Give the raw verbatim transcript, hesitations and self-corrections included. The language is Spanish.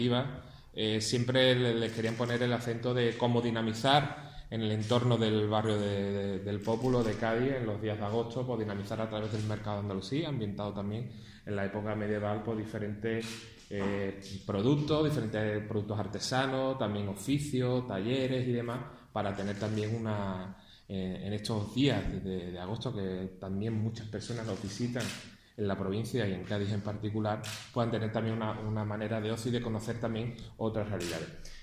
Eh, siempre les querían poner el acento de cómo dinamizar en el entorno del barrio de, de, del Pópulo de Cádiz en los días de agosto, pues dinamizar a través del mercado de Andalucía, ambientado también en la época medieval por diferentes eh, productos, diferentes productos artesanos, también oficios, talleres y demás, para tener también una, eh, en estos días de, de agosto, que también muchas personas nos visitan en la provincia y en Cádiz en particular, puedan tener también una, una manera de ocio y de conocer también otras realidades.